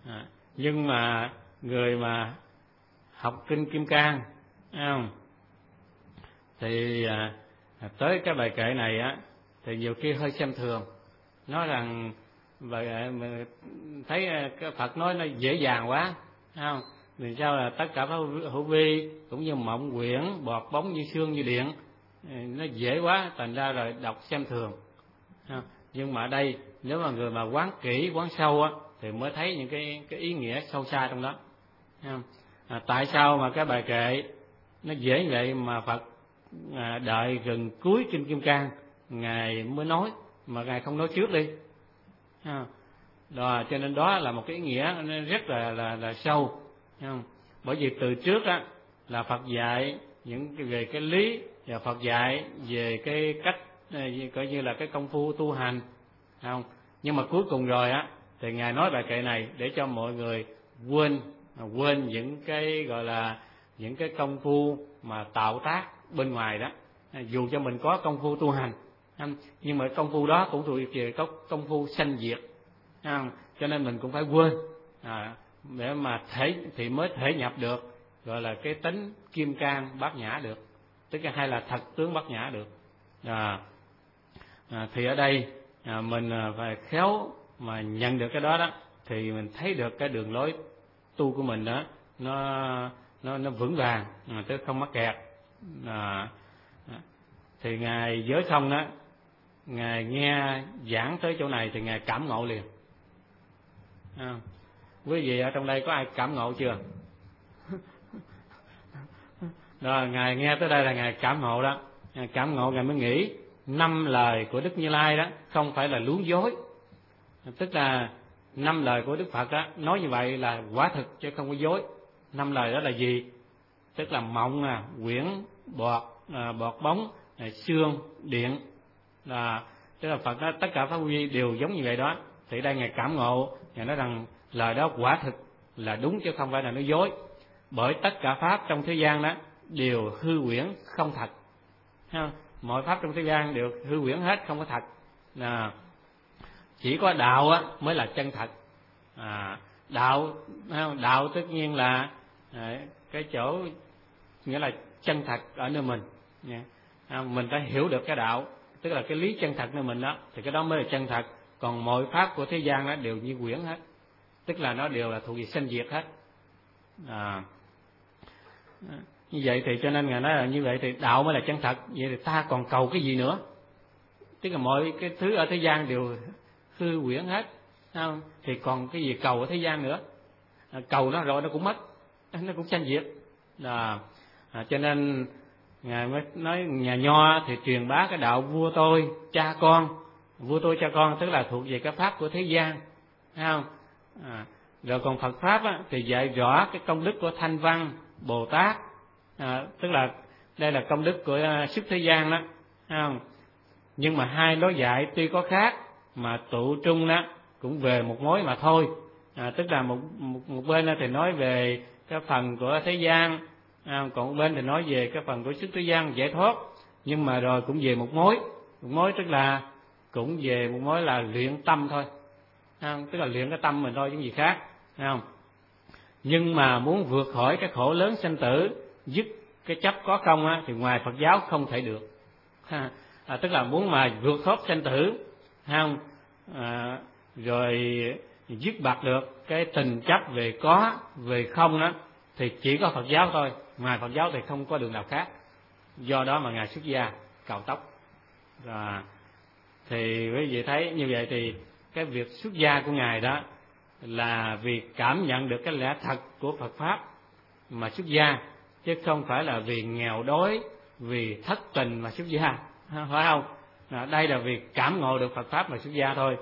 Nhưng mà người mà học kinh Kim Cang, thấy không? Thì tới cái bài kệ này á, thì nhiều khi hơi xem thường, nói rằng thấy cái Phật nói nó dễ dàng quá, thấy không? Vì sao là tất cả hữu vi cũng như mộng quyển, bọt bóng như sương như điện, nó dễ quá, thành ra rồi đọc xem thường. Nhưng mà ở đây nếu mà người mà quán kỹ, quán sâu á, thì mới thấy những cái ý nghĩa sâu xa trong đó. Tại sao mà cái bài kệ nó dễ vậy mà Phật đợi gần cuối kinh Kim Cang Ngài mới nói, mà Ngài không nói trước đi. Đó, cho nên đó là một cái ý nghĩa nó rất là sâu. Bởi vì từ trước á là Phật dạy những về cái lý, và Phật dạy về cái cách coi như là cái công phu tu hành, không? Nhưng mà cuối cùng rồi á thì Ngài nói bài kệ này để cho mọi người quên những cái gọi là những cái công phu mà tạo tác bên ngoài đó. Dù cho mình có công phu tu hành, nhưng mà công phu đó cũng thuộc về công phu sanh diệt, cho nên mình cũng phải quên để mà thì mới thể nhập được gọi là cái tính Kim Cang Bát Nhã được, tức là hay là thật tướng Bát Nhã được. Thì ở đây mình phải khéo mà nhận được cái đó đó, thì mình thấy được cái đường lối tu của mình đó nó vững vàng, chứ không mắc kẹt. Thì Ngài Giới Không đó, Ngài nghe giảng tới chỗ này thì Ngài cảm ngộ liền. Quý vị ở trong đây có ai cảm ngộ chưa? Rồi Ngài nghe tới đây là Ngài cảm ngộ đó. Ngài cảm ngộ, Ngài mới nghĩ 5 lời của Đức Như Lai đó không phải là luống dối. Tức là 5 lời của Đức Phật đó, nói như vậy là quả thực chứ không có dối. 5 lời đó là gì? Tức là mộng, quyển, bọt bóng, sương, điện. Tức là Phật nói tất cả pháp quy đều giống như vậy đó. Thì đây Ngài cảm ngộ, Ngài nói rằng lời đó quả thực là đúng chứ không phải là nói dối. Bởi tất cả pháp trong thế gian đó đều hư huyễn không thật. Mọi pháp trong thế gian đều hư huyễn hết, không có thật. Chỉ có đạo á mới là chân thật. Đạo tất nhiên là cái chỗ nghĩa là chân thật ở nơi mình. Mình phải hiểu được cái đạo, tức là cái lý chân thật nơi mình đó, thì cái đó mới là chân thật. Còn mọi pháp của thế gian đó đều như huyễn hết, tức là nó đều là thuộc về sanh diệt hết. Như vậy thì cho nên Ngài nói là như vậy thì đạo mới là chân thật. Vậy thì ta còn cầu cái gì nữa? Tức là mọi cái thứ ở thế gian đều hư huyễn hết, không? Thì còn cái gì cầu ở thế gian nữa? Cầu nó rồi nó cũng mất, nó cũng sanh diệt. Cho nên Ngài mới nói nhà Nho thì truyền bá cái đạo vua tôi cha con. Vua tôi cha con tức là thuộc về cái pháp của thế gian, thấy không? Rồi còn Phật pháp á, thì dạy rõ cái công đức của Thanh Văn Bồ Tát, tức là đây là công đức của sức thế gian đó, thấy không? Nhưng mà hai lối dạy tuy có khác mà tụ trung đó cũng về một mối mà thôi. Tức là một bên thì nói về cái phần của thế gian, còn một bên thì nói về cái phần của sức thế gian giải thoát. Nhưng mà rồi cũng về một mối tức là cũng về một mối là luyện tâm thôi, tức là luyện cái tâm mình thôi chứ gì khác, thấy không? Nhưng mà muốn vượt khỏi cái khổ lớn sanh tử, dứt cái chấp có không á, thì ngoài Phật giáo không thể được. Tức là muốn mà vượt thoát sanh tử, không? Rồi dứt bạc được cái tình chấp về có về không đó, thì chỉ có Phật giáo thôi, ngoài Phật giáo thì không có đường nào khác. Do đó mà Ngài xuất gia cầu tóc. Thì quý vị thấy như vậy thì cái việc xuất gia của Ngài đó là vì cảm nhận được cái lẽ thật của Phật pháp mà xuất gia, chứ không phải là vì nghèo đói, vì thất tình mà xuất gia, phải không? Đây là vì cảm ngộ được Phật pháp mà xuất gia thôi.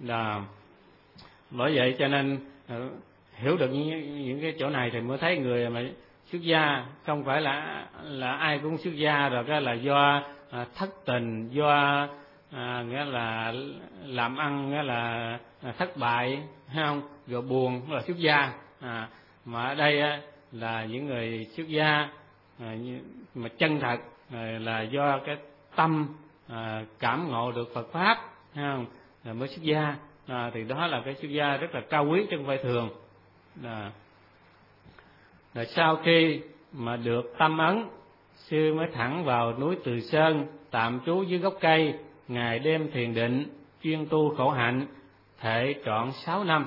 Bởi vậy cho nên hiểu được những cái chỗ này thì mới thấy người mà xuất gia không phải là ai cũng xuất gia rồi cái là do thất tình, do nghĩa là làm ăn nghĩa là thất bại, thấy không? Rồi buồn là xuất gia. Mà ở đây là những người xuất gia mà chân thật là do cái tâm cảm ngộ được Phật pháp, thấy không? Rồi mới xuất gia. Thì đó là cái xuất gia rất là cao quý chứ không phải thường. Rồi sau khi mà được tâm ấn, sư mới thẳng vào núi Từ Sơn tạm trú dưới gốc cây, ngày đêm thiền định, chuyên tu khổ hạnh, thể trọn 6 năm.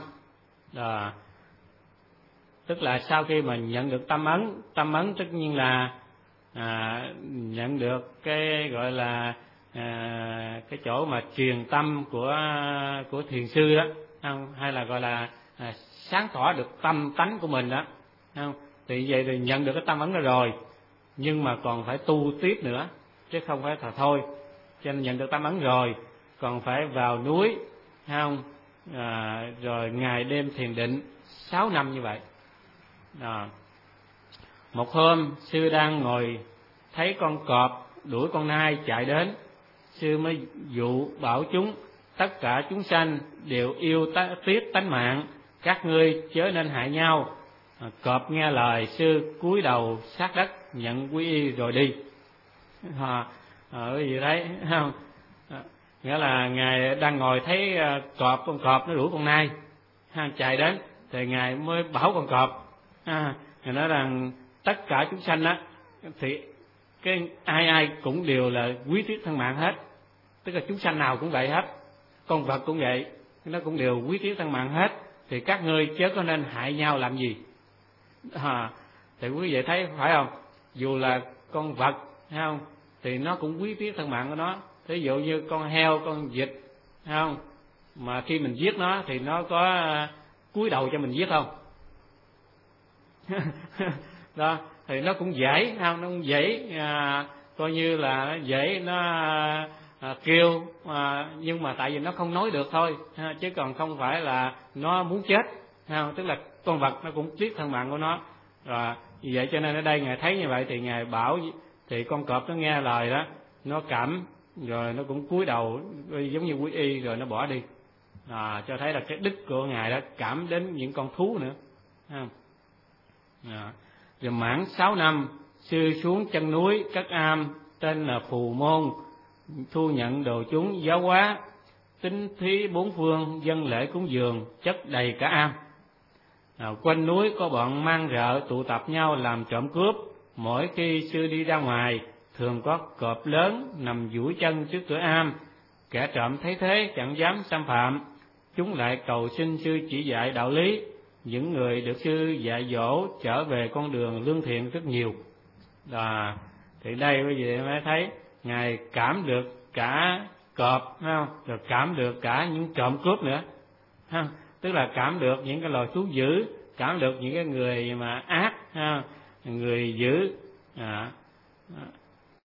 Tức là sau khi mà nhận được tâm ấn tất nhiên là nhận được cái gọi là cái chỗ mà truyền tâm của thiền sư đó, không? Hay là gọi là sáng tỏ được tâm tánh của mình đó, không? Thì vậy thì nhận được cái tâm ấn đó rồi, nhưng mà còn phải tu tiếp nữa, chứ không phải là thôi. Cho nên nhận được tâm ấn rồi, còn phải vào núi, không? Rồi ngày đêm thiền định 6 năm như vậy. Một hôm sư đang ngồi, thấy con cọp đuổi con nai chạy đến. Sư mới dụ bảo chúng: tất cả chúng sanh đều yêu tiếc tánh mạng, các ngươi chớ nên hại nhau. Cọp nghe lời sư cúi đầu sát đất nhận quy y rồi đi. Cái gì đấy không? Nghĩa là ngài đang ngồi thấy con cọp nó đuổi con nai chạy đến, thì ngài mới bảo con cọp, ngài nói rằng tất cả chúng sanh á thì cái ai cũng đều là quý tiếc thân mạng hết, tức là chúng sanh nào cũng vậy hết, con vật cũng vậy, nó cũng đều quý tiếc thân mạng hết, thì các ngươi chớ có nên hại nhau làm gì. Thì quý vị thấy phải không? Dù là con vật, thấy không, thì nó cũng quý tiếc thân mạng của nó. Ví dụ như con heo, con vịt, thấy không, mà khi mình giết nó thì nó có cúi đầu cho mình giết không? Đó, thì nó cũng dễ, không? Nó cũng dễ, coi như là nó dễ, nó kêu, nhưng mà tại vì nó không nói được thôi, chứ còn không phải là nó muốn chết, không? Tức là con vật nó cũng tiếc thân mạng của nó. Rồi vì vậy cho nên ở đây ngài thấy như vậy thì ngài bảo, thì con cọp nó nghe lời đó, nó cảm, rồi nó cũng cúi đầu giống như quy y, rồi nó bỏ đi. Cho thấy là cái đức của ngài đó cảm đến những con thú nữa, không? Rồi mãn 6 năm, sư xuống chân núi cất am tên là Phù Môn, thu nhận đồ chúng giáo hóa, tính thí 4 phương, dân lễ cúng dường chất đầy cả am. Quanh núi có bọn mang rợ tụ tập nhau làm trộm cướp. Mỗi khi sư đi ra ngoài, thường có cọp lớn nằm duỗi chân trước cửa am. Kẻ trộm thấy thế chẳng dám xâm phạm, chúng lại cầu xin sư chỉ dạy đạo lý. Những người được sư dạy dỗ trở về con đường lương thiện rất nhiều. Thì đây quý vị mới thấy ngài cảm được cả cọp, phải không? Rồi cảm được cả những trộm cướp nữa, ha? Tức là cảm được những cái loài thú dữ, cảm được những cái người mà ác, ha? Người dữ,